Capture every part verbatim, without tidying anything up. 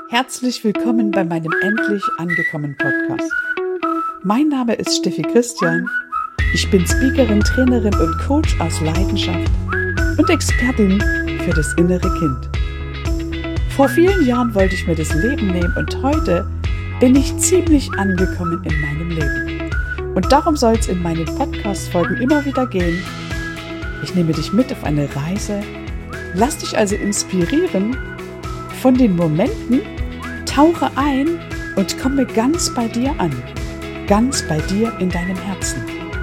Herzlich willkommen bei meinem Endlich angekommen Podcast. Mein Name ist Steffi Christian. Ich bin Speakerin, Trainerin und Coach aus Leidenschaft und Expertin für das innere Kind. Vor vielen Jahren wollte ich mir das Leben nehmen und heute bin ich ziemlich angekommen in meinem Leben. Und darum soll es in meinen Podcast-Folgen immer wieder gehen. Ich nehme dich mit auf eine Reise, lass dich also inspirieren von den Momenten, tauche ein und komme ganz bei dir an, ganz bei dir in deinem Herzen.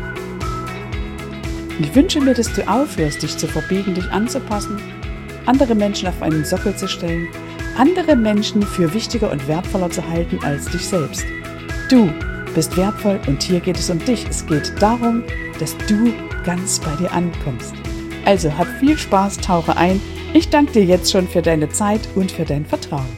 Ich wünsche mir, dass du aufhörst, dich zu verbiegen, dich anzupassen, andere Menschen auf einen Sockel zu stellen, andere Menschen für wichtiger und wertvoller zu halten als dich selbst. Du bist wertvoll und hier geht es um dich. Es geht darum, dass du ganz bei dir ankommst. Also hab viel Spaß, tauche ein. Ich danke dir jetzt schon für deine Zeit und für dein Vertrauen.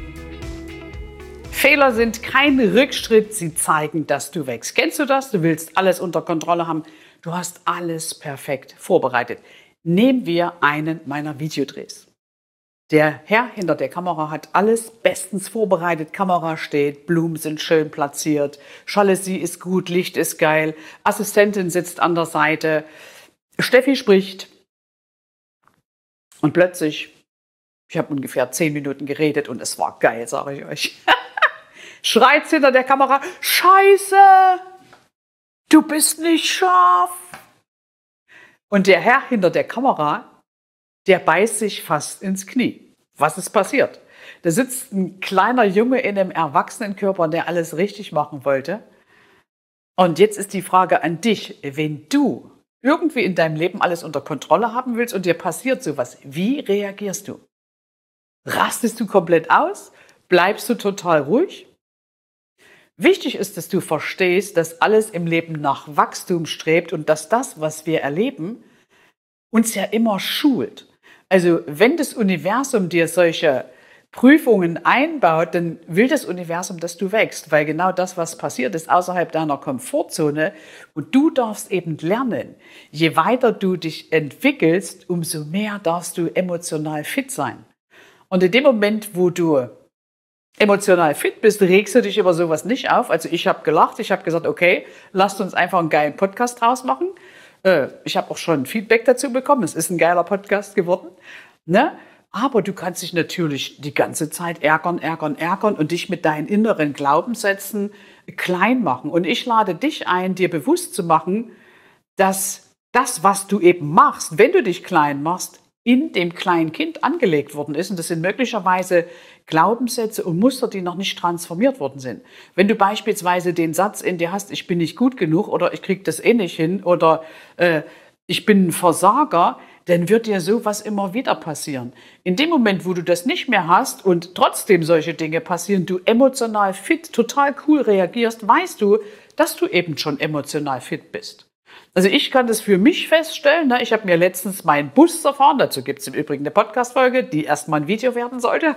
Fehler sind kein Rückschritt, sie zeigen, dass du wächst. Kennst du das? Du willst alles unter Kontrolle haben. Du hast alles perfekt vorbereitet. Nehmen wir einen meiner Videodrehs. Der Herr hinter der Kamera hat alles bestens vorbereitet. Kamera steht, Blumen sind schön platziert, Jalousie ist gut, Licht ist geil, Assistentin sitzt an der Seite, Steffi spricht und plötzlich, ich habe ungefähr zehn Minuten geredet und es war geil, sage ich euch, schreit hinter der Kamera, Scheiße, du bist nicht scharf. Und der Herr hinter der Kamera, der beißt sich fast ins Knie. Was ist passiert? Da sitzt ein kleiner Junge in einem Erwachsenenkörper, der alles richtig machen wollte. Und jetzt ist die Frage an dich, wenn du irgendwie in deinem Leben alles unter Kontrolle haben willst und dir passiert sowas, wie reagierst du? Rastest du komplett aus? Bleibst du total ruhig? Wichtig ist, dass du verstehst, dass alles im Leben nach Wachstum strebt und dass das, was wir erleben, uns ja immer schult. Also wenn das Universum dir solche Prüfungen einbaut, dann will das Universum, dass du wächst, weil genau das, was passiert, ist außerhalb deiner Komfortzone und du darfst eben lernen. Je weiter du dich entwickelst, umso mehr darfst du emotional fit sein. Und in dem Moment, wo du emotional fit bist, regst du dich über sowas nicht auf. Also ich habe gelacht, ich habe gesagt, okay, lasst uns einfach einen geilen Podcast draus machen. Ich habe auch schon Feedback dazu bekommen. Es ist ein geiler Podcast geworden. Ne? Aber du kannst dich natürlich die ganze Zeit ärgern, ärgern, ärgern und dich mit deinen inneren Glaubenssätzen klein machen. Und ich lade dich ein, dir bewusst zu machen, dass das, was du eben machst, wenn du dich klein machst, in dem kleinen Kind angelegt worden ist. Und das sind möglicherweise Glaubenssätze und Muster, die noch nicht transformiert worden sind. Wenn du beispielsweise den Satz in dir hast, ich bin nicht gut genug oder ich kriege das eh nicht hin oder äh, ich bin ein Versager, dann wird dir sowas immer wieder passieren. In dem Moment, wo du das nicht mehr hast und trotzdem solche Dinge passieren, du emotional fit, total cool reagierst, weißt du, dass du eben schon emotional fit bist. Also ich kann das für mich feststellen. Ne? Ich habe mir letztens meinen Bus erfahren. Dazu gibt es im Übrigen eine Podcast-Folge, die erstmal ein Video werden sollte.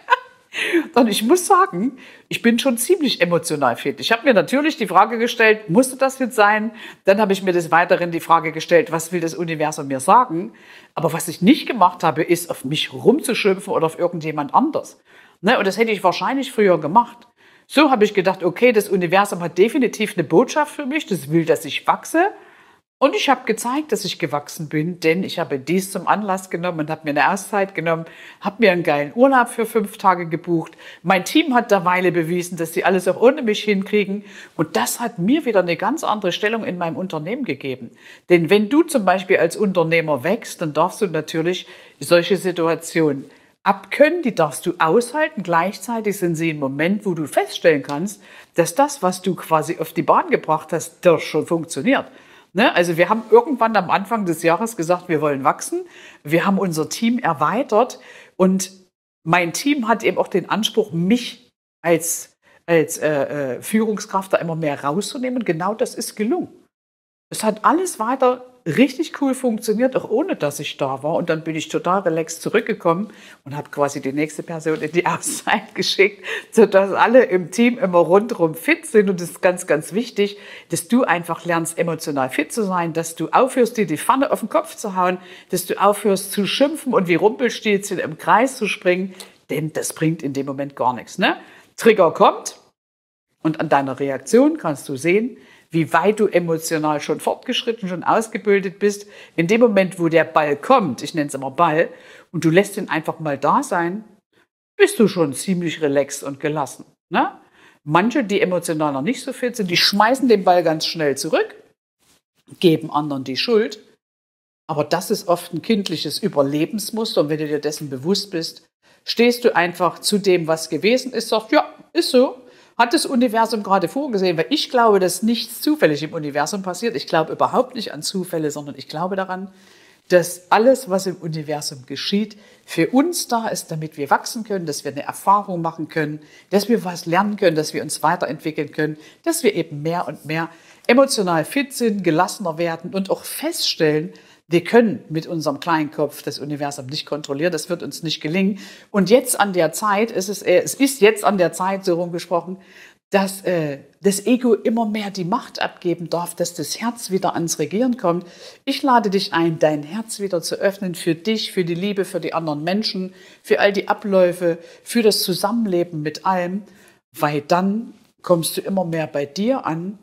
Und ich muss sagen, ich bin schon ziemlich emotional fit. Ich habe mir natürlich die Frage gestellt, musste das jetzt sein? Dann habe ich mir des Weiteren die Frage gestellt, was will das Universum mir sagen? Aber was ich nicht gemacht habe, ist, auf mich rumzuschimpfen oder auf irgendjemand anders. Ne? Und das hätte ich wahrscheinlich früher gemacht. So habe ich gedacht, okay, das Universum hat definitiv eine Botschaft für mich. Das will, dass ich wachse. Und ich habe gezeigt, dass ich gewachsen bin, denn ich habe dies zum Anlass genommen und habe mir eine Auszeit genommen, habe mir einen geilen Urlaub für fünf Tage gebucht. Mein Team hat derweil bewiesen, dass sie alles auch ohne mich hinkriegen. Und das hat mir wieder eine ganz andere Stellung in meinem Unternehmen gegeben. Denn wenn du zum Beispiel als Unternehmer wächst, dann darfst du natürlich solche Situationen abkönnen, die darfst du aushalten. Gleichzeitig sind sie ein Moment, wo du feststellen kannst, dass das, was du quasi auf die Bahn gebracht hast, doch schon funktioniert. Ne? Also wir haben irgendwann am Anfang des Jahres gesagt, wir wollen wachsen. Wir haben unser Team erweitert und mein Team hat eben auch den Anspruch, mich als, als äh, Führungskraft da immer mehr rauszunehmen. Genau das ist gelungen. Es hat alles weiter richtig cool funktioniert, auch ohne dass ich da war. Und dann bin ich total relaxed zurückgekommen und habe quasi die nächste Person in die Auszeit geschickt, sodass alle im Team immer rundherum fit sind. Und das ist ganz, ganz wichtig, dass du einfach lernst, emotional fit zu sein, dass du aufhörst, dir die Pfanne auf den Kopf zu hauen, dass du aufhörst zu schimpfen und wie Rumpelstilzchen im Kreis zu springen. denn das bringt in dem Moment gar nichts. Ne? Trigger kommt und an deiner Reaktion kannst du sehen, wie weit du emotional schon fortgeschritten, schon ausgebildet bist. In dem Moment, wo der Ball kommt, ich nenne es immer Ball, und du lässt ihn einfach mal da sein, bist du schon ziemlich relaxed und gelassen. Ne? Manche, die emotional noch nicht so fit sind, die schmeißen den Ball ganz schnell zurück, geben anderen die Schuld. Aber das ist oft ein kindliches Überlebensmuster. Und wenn du dir dessen bewusst bist, stehst du einfach zu dem, was gewesen ist, sagst, ja, ist so. Hat das Universum gerade vorgesehen? Weil ich glaube, dass nichts zufällig im Universum passiert. Ich glaube überhaupt nicht an Zufälle, sondern ich glaube daran, dass alles, was im Universum geschieht, für uns da ist, damit wir wachsen können, dass wir eine Erfahrung machen können, dass wir was lernen können, dass wir uns weiterentwickeln können, dass wir eben mehr und mehr emotional fit sind, gelassener werden und auch feststellen, wir können mit unserem kleinen Kopf das Universum nicht kontrollieren, das wird uns nicht gelingen. Und jetzt an der Zeit, ist es, äh, es ist jetzt an der Zeit, so rumgesprochen, dass äh, das Ego immer mehr die Macht abgeben darf, dass das Herz wieder ans Regieren kommt. Ich lade dich ein, dein Herz wieder zu öffnen für dich, für die Liebe, für die anderen Menschen, für all die Abläufe, für das Zusammenleben mit allem, weil dann kommst du immer mehr bei dir an.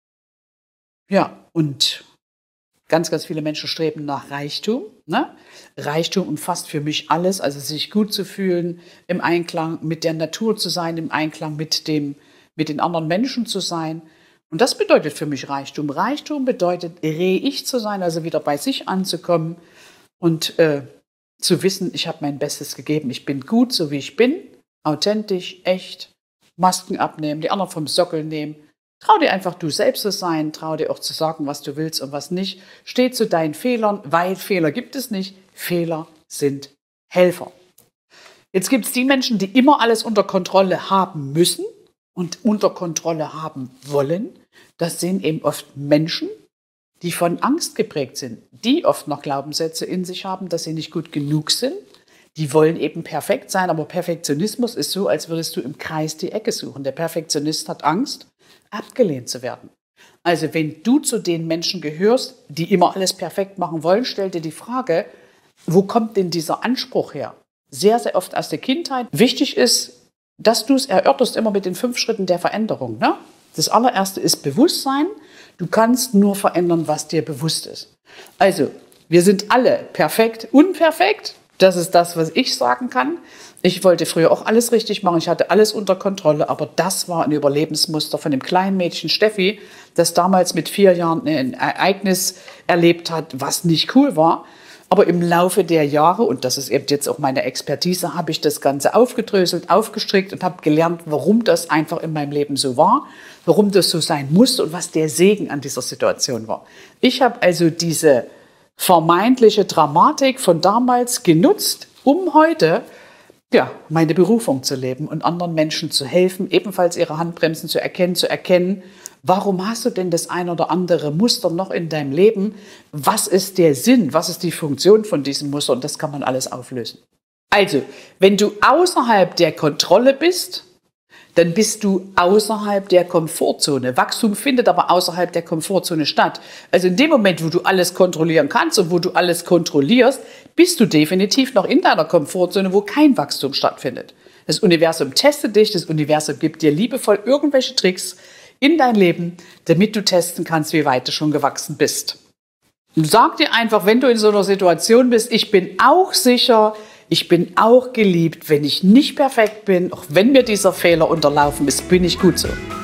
Ja, und ganz, ganz viele Menschen streben nach Reichtum. Ne? Reichtum umfasst für mich alles, also sich gut zu fühlen, im Einklang mit der Natur zu sein, im Einklang mit dem mit den anderen Menschen zu sein. Und das bedeutet für mich Reichtum. Reichtum bedeutet, re-ich zu sein, also wieder bei sich anzukommen und äh, zu wissen, ich habe mein Bestes gegeben. Ich bin gut, so wie ich bin, authentisch, echt, Masken abnehmen, die anderen vom Sockel nehmen. Trau dir einfach, du selbst zu sein, trau dir auch zu sagen, was du willst und was nicht. Steh zu deinen Fehlern, weil Fehler gibt es nicht. Fehler sind Helfer. Jetzt gibt es die Menschen, die immer alles unter Kontrolle haben müssen und unter Kontrolle haben wollen. Das sind eben oft Menschen, die von Angst geprägt sind, die oft noch Glaubenssätze in sich haben, dass sie nicht gut genug sind. Die wollen eben perfekt sein, aber Perfektionismus ist so, als würdest du im Kreis die Ecke suchen. Der Perfektionist hat Angst, abgelehnt zu werden. Also wenn du zu den Menschen gehörst, die immer alles perfekt machen wollen, stell dir die Frage, wo kommt denn dieser Anspruch her? Sehr, sehr oft aus der Kindheit. Wichtig ist, dass du es erörterst immer mit den fünf Schritten der Veränderung. Ne? Das allererste ist Bewusstsein. Du kannst nur verändern, was dir bewusst ist. Also, wir sind alle perfekt, unperfekt. Das ist das, was ich sagen kann. Ich wollte früher auch alles richtig machen. Ich hatte alles unter Kontrolle. Aber das war ein Überlebensmuster von dem kleinen Mädchen Steffi, das damals mit vier Jahren ein Ereignis erlebt hat, was nicht cool war. Aber im Laufe der Jahre, und das ist eben jetzt auch meine Expertise, habe ich das Ganze aufgedröselt, aufgestrickt und habe gelernt, warum das einfach in meinem Leben so war, warum das so sein musste und was der Segen an dieser Situation war. Ich habe also diese vermeintliche Dramatik von damals genutzt, um heute ja, meine Berufung zu leben und anderen Menschen zu helfen, ebenfalls ihre Handbremsen zu erkennen, zu erkennen, warum hast du denn das ein oder andere Muster noch in deinem Leben? Was ist der Sinn? Was ist die Funktion von diesem Muster? Und das kann man alles auflösen. Also, wenn du außerhalb der Kontrolle bist, dann bist du außerhalb der Komfortzone. Wachstum findet aber außerhalb der Komfortzone statt. Also in dem Moment, wo du alles kontrollieren kannst und wo du alles kontrollierst, bist du definitiv noch in deiner Komfortzone, wo kein Wachstum stattfindet. Das Universum testet dich, das Universum gibt dir liebevoll irgendwelche Tricks in dein Leben, damit du testen kannst, wie weit du schon gewachsen bist. Und sag dir einfach, wenn du in so einer Situation bist, ich bin auch sicher, ich bin auch geliebt, wenn ich nicht perfekt bin, auch wenn mir dieser Fehler unterlaufen ist, bin ich gut so.